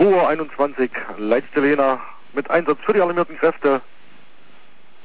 2:21 Uhr, letzte Lena mit Einsatz für die alarmierten Kräfte.